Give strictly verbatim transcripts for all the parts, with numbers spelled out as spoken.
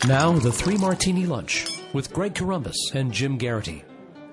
Now, the Three Martini Lunch with Greg Corombos and Jim Garrity.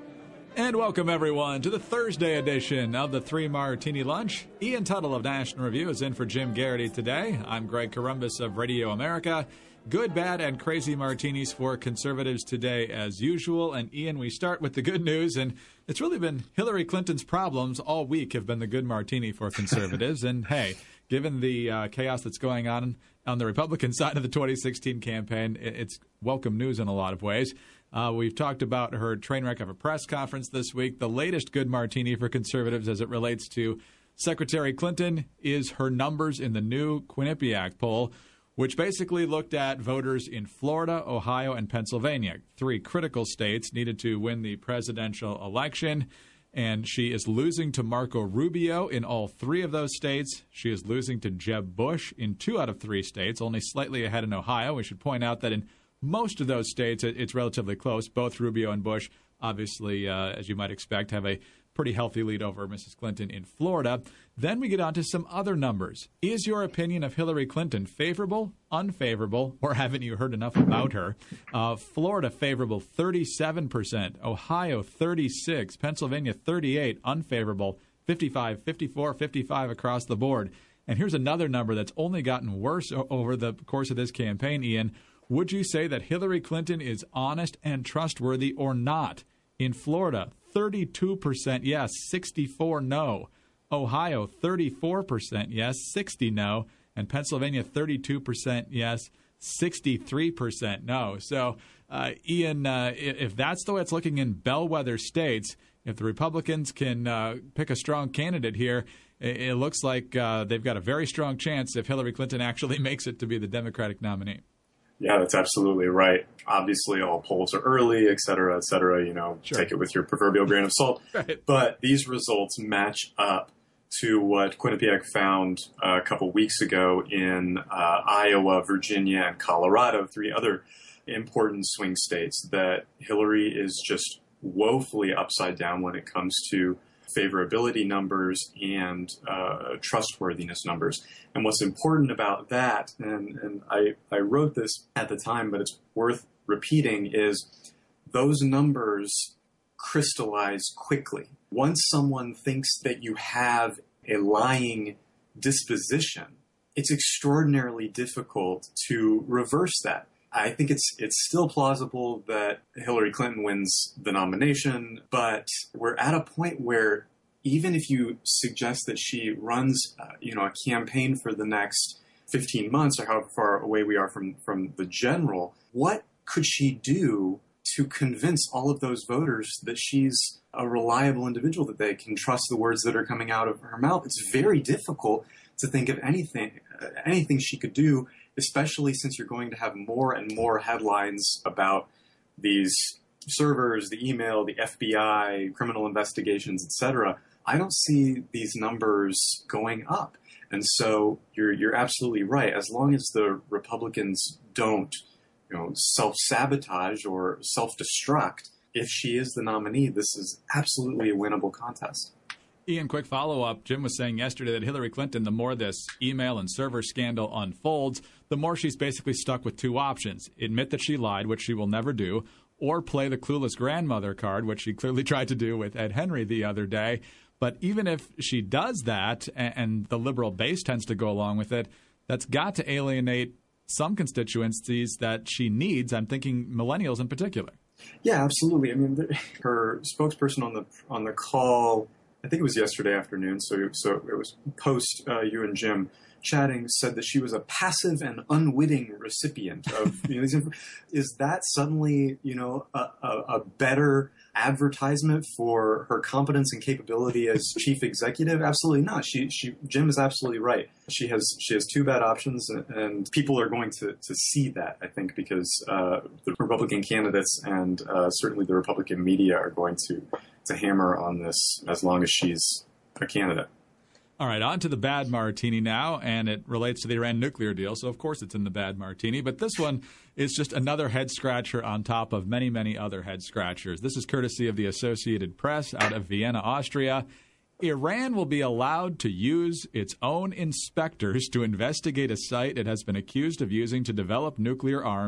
And welcome, everyone, to the Thursday edition of the Three Martini Lunch. Ian Tuttle of National Review is in for Jim Garrity today. I'm Greg Corombos of Radio America. Good, bad, and crazy martinis for conservatives today, as usual. And, Ian, we start with the good news. And it's really been Hillary Clinton's problems all week have been the good martini for conservatives. And, hey, given the uh, chaos that's going on on the Republican side of the twenty sixteen campaign, it's welcome news in a lot of ways. Uh, we've talked about her train wreck of a press conference this week. The latest good martini for conservatives as it relates to Secretary Clinton is her numbers in the new Quinnipiac poll, which basically looked at voters in Florida, Ohio, and Pennsylvania, three critical states needed to win the presidential election. And she is losing to Marco Rubio in all three of those states. She is losing to Jeb Bush in two out of three states, only slightly ahead in Ohio. We should point out that in most of those states, it's relatively close. Both Rubio and Bush, obviously, uh, as you might expect, have a pretty healthy lead over Missus Clinton in Florida. Then we get on to some other numbers. Is your opinion of Hillary Clinton favorable, unfavorable, or haven't you heard enough about her? Uh, Florida favorable, thirty-seven percent. Ohio, thirty-six. Pennsylvania, thirty-eight. Unfavorable, fifty-five, fifty-four, fifty-five across the board. And here's another number that's only gotten worse o- over the course of this campaign, Ian. Would you say that Hillary Clinton is honest and trustworthy or not? In Florida, thirty-two percent yes, sixty-four no. Ohio, thirty-four percent yes, sixty no. And Pennsylvania, thirty-two percent yes, sixty-three percent no. So, uh, Ian, uh, if that's the way it's looking in bellwether states, if the Republicans can uh, pick a strong candidate here, it, it looks like uh, they've got a very strong chance if Hillary Clinton actually makes it to be the Democratic nominee. Yeah, that's absolutely right. Obviously, all polls are early, et cetera, et cetera. You know, sure. Take it with your proverbial grain of salt. Right. But these results match up to what Quinnipiac found uh, a couple weeks ago in uh, Iowa, Virginia, and Colorado, three other important swing states, that Hillary is just woefully upside down when it comes to favorability numbers and uh, trustworthiness numbers. And what's important about that, and, and I, I wrote this at the time, but it's worth repeating, is those numbers crystallize quickly. Once someone thinks that you have a lying disposition, it's extraordinarily difficult to reverse that. I think it's it's still plausible that Hillary Clinton wins the nomination, but we're at a point where even if you suggest that she runs, uh, you know, a campaign for the next fifteen months or however far away we are from, from the general, what could she do to convince all of those voters that she's a reliable individual, that they can trust the words that are coming out of her mouth? It's very difficult to think of anything, uh, anything she could do, especially since you're going to have more and more headlines about these servers, the email, the F B I, criminal investigations, et cetera. I don't see these numbers going up. And so you're you're absolutely right. As long as the Republicans don't, you know, self-sabotage or self-destruct, if she is the nominee, this is absolutely a winnable contest. Ian, quick follow-up. Jim was saying yesterday that Hillary Clinton, the more this email and server scandal unfolds, the more she's basically stuck with two options. Admit that she lied, which she will never do, or play the clueless grandmother card, which she clearly tried to do with Ed Henry the other day. But even if she does that, and the liberal base tends to go along with it, that's got to alienate some constituencies that she needs. I'm thinking millennials in particular. Yeah, absolutely. I mean, the, her spokesperson on the on the call, I think it was yesterday afternoon, so so it was post uh, you and Jim chatting, said that she was a passive and unwitting recipient of, you know, these. Is that suddenly, you know, a, a, a better advertisement for her competence and capability as chief executive? Absolutely not. She, she, Jim is absolutely right. She has, she has two bad options, and, and people are going to, to see that, I think, because uh, the Republican candidates and uh, certainly the Republican media are going to, to hammer on this as long as she's a candidate. All right, on to the bad martini now, and it relates to the Iran nuclear deal, so of course it's in the bad martini. But this one is just another head-scratcher on top of many, many other head-scratchers. This is courtesy of the Associated Press out of Vienna, Austria. Iran will be allowed to use its own inspectors to investigate a site it has been accused of using to develop nuclear arms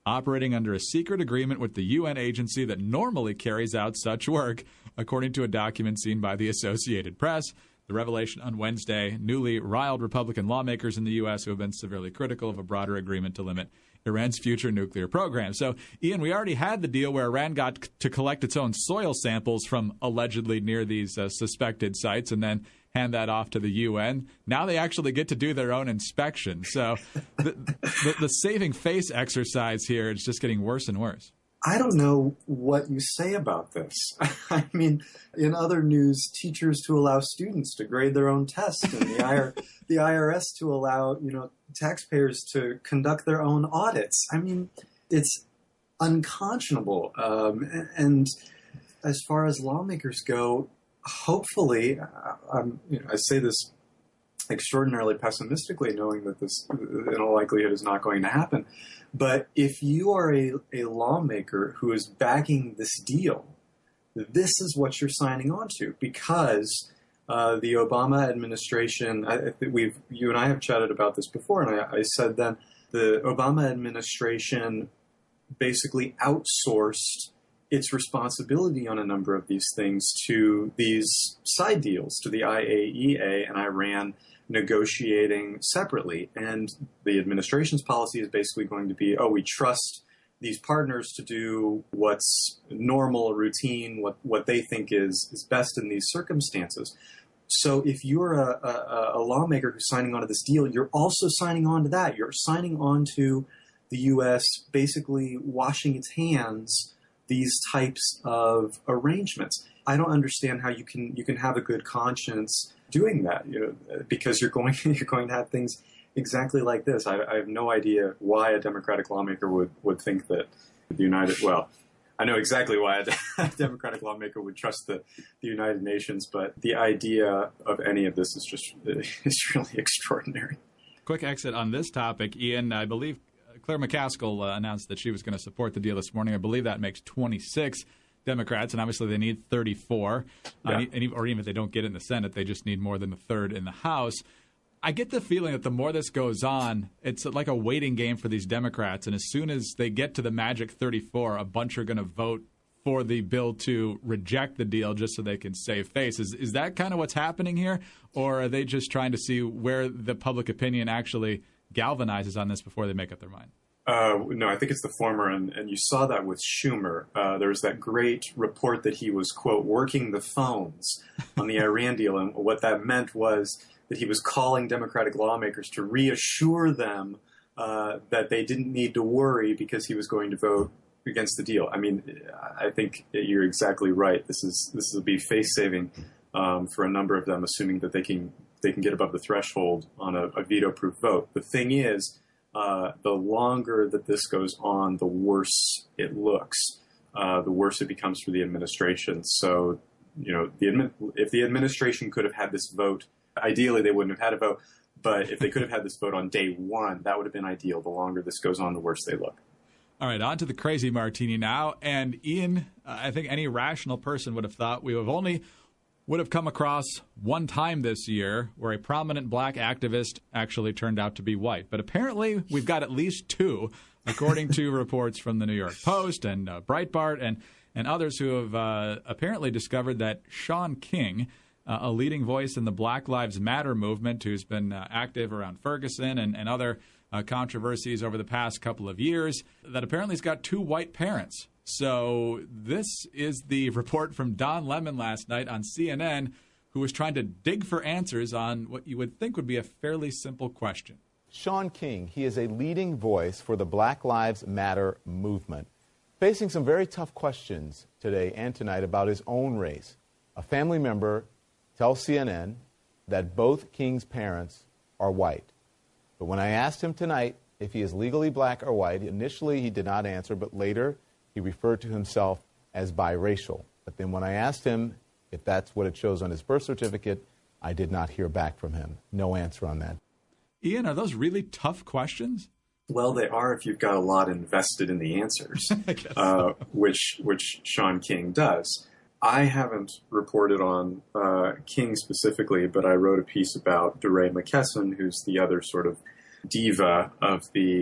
operating under a secret agreement with the U N agency that normally carries out such work, according to a document seen by the Associated Press. The revelation on Wednesday newly riled Republican lawmakers in the U S who have been severely critical of a broader agreement to limit Iran's future nuclear program. So, Ian, we already had the deal where Iran got to collect its own soil samples from allegedly near these uh, suspected sites and then hand that off to the U N. Now they actually get to do their own inspection. So the, the, the saving face exercise here is just getting worse and worse. I don't know what you say about this. I mean, in other news, teachers to allow students to grade their own tests, and the, I R, the I R S to allow, you know, taxpayers to conduct their own audits. I mean, it's unconscionable. Um, and as far as lawmakers go, hopefully, um, you know, I say this extraordinarily pessimistically, knowing that this, in all likelihood, is not going to happen. But if you are a, a lawmaker who is backing this deal, this is what you're signing on to, because uh, the Obama administration, I, we've you and I have chatted about this before, and I, I said then the Obama administration basically outsourced its responsibility on a number of these things to these side deals, to the I A E A and Iran negotiating separately. And the administration's policy is basically going to be, oh, we trust these partners to do what's normal, routine, what, what they think is, is best in these circumstances. So if you're a, a, a lawmaker who's signing on to this deal, you're also signing on to that. You're signing on to the U S basically washing its hands these types of arrangements. I don't understand how you can you can have a good conscience doing that, you know, because you're going you're going to have things exactly like this. I, I have no idea why a Democratic lawmaker would, would think that the United well, I know exactly why a Democratic lawmaker would trust the, the United Nations, but the idea of any of this is just is really extraordinary. Quick exit on this topic, Ian. I believe Claire McCaskill uh, announced that she was going to support the deal this morning. I believe that makes twenty-six Democrats, and obviously they need thirty-four. Yeah. Uh, and, or even if they don't get it in the Senate, they just need more than a third in the House. I get the feeling that the more this goes on, it's like a waiting game for these Democrats, and as soon as they get to the magic thirty-four, a bunch are going to vote for the bill to reject the deal just so they can save face. Is, is that kind of what's happening here, or are they just trying to see where the public opinion actually galvanizes on this before they make up their mind? Uh, no, I think it's the former, and, and you saw that with Schumer. Uh, there was that great report that he was, quote, working the phones on the Iran deal, and what that meant was that he was calling Democratic lawmakers to reassure them uh, that they didn't need to worry because he was going to vote against the deal. I mean, I think you're exactly right. This is this will be face-saving um, for a number of them, assuming that they can they can get above the threshold on a, a veto-proof vote. The thing is, uh, the longer that this goes on, the worse it looks. Uh, the worse it becomes for the administration. So, you know, the admi- if the administration could have had this vote, ideally they wouldn't have had a vote. But if they could have had this vote on day one, that would have been ideal. The longer this goes on, the worse they look. All right, on to the crazy martini now. And Ian, uh, I think any rational person would have thought we have only would have come across one time this year where a prominent black activist actually turned out to be white. But apparently we've got at least two, according to reports from the New York Post and uh, Breitbart and, and others who have uh, apparently discovered that Shaun King, uh, a leading voice in the Black Lives Matter movement who's been uh, active around Ferguson and, and other uh, controversies over the past couple of years, that apparently he's got two white parents. So this is the report from Don Lemon last night on C N N, who was trying to dig for answers on what you would think would be a fairly simple question. Shaun King, he is a leading voice for the Black Lives Matter movement, facing some very tough questions today and tonight about his own race. A family member tells C N N that both King's parents are white. But when I asked him tonight if he is legally black or white, initially he did not answer, but later he referred to himself as biracial. But then when I asked him if that's what it shows on his birth certificate, I did not hear back from him. No answer on that. Ian, are those really tough questions? Well, they are if you've got a lot invested in the answers, uh, which which Shaun King does. I haven't reported on uh, King specifically, but I wrote a piece about DeRay McKesson, who's the other sort of diva of the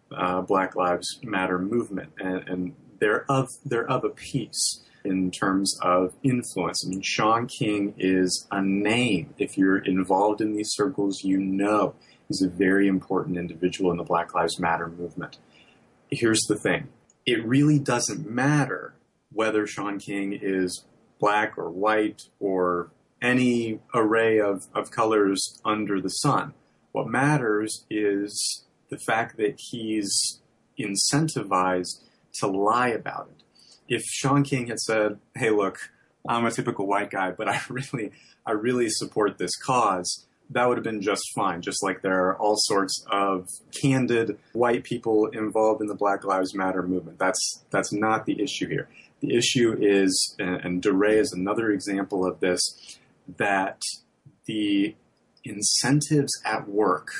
uh, Black Lives Matter movement, and, and they're of they're of a piece in terms of influence. I mean, Shaun King is a name. If you're involved in these circles, you know he's a very important individual in the Black Lives Matter movement. Here's the thing. It really doesn't matter whether Shaun King is black or white or any array of, of colors under the sun. What matters is the fact that he's incentivized to lie about it. If Shaun King had said, hey, look, I'm a typical white guy, but I really, I really support this cause, that would have been just fine, just like there are all sorts of candid white people involved in the Black Lives Matter movement. That's that's not the issue here. The issue is, and DeRay is another example of this, that the incentives at work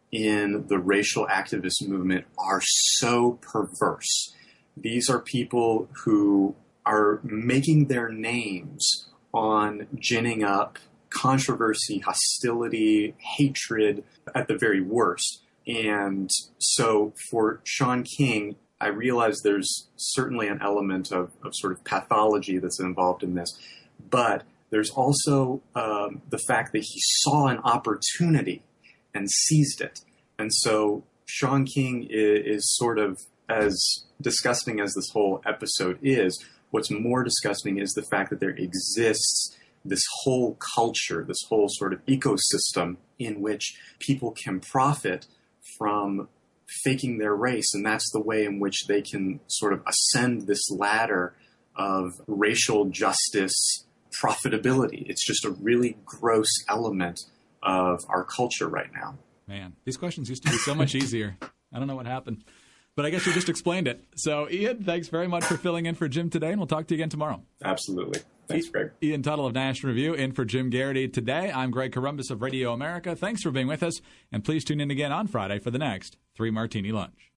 in the racial activist movement are so perverse. These are people who are making their names on ginning up controversy, hostility, hatred at the very worst. And so for Shaun King, I realize there's certainly an element of, of sort of pathology that's involved in this, but there's also um, the fact that he saw an opportunity and seized it. And so Shaun King is, is sort of, as disgusting as this whole episode is, what's more disgusting is the fact that there exists this whole culture, this whole sort of ecosystem in which people can profit from faking their race. And that's the way in which they can sort of ascend this ladder of racial justice profitability. It's just a really gross element of our culture right now. Man, these questions used to be so much easier. I don't know what happened, but I guess you just explained it. So, Ian, thanks very much for filling in for Jim today, and we'll talk to you again tomorrow. Absolutely. Thanks, Greg. Ian Tuttle of National Review in for Jim Garrity today. I'm Greg Corombos of Radio America. Thanks for being with us, and please tune in again on Friday for the next Three Martini Lunch.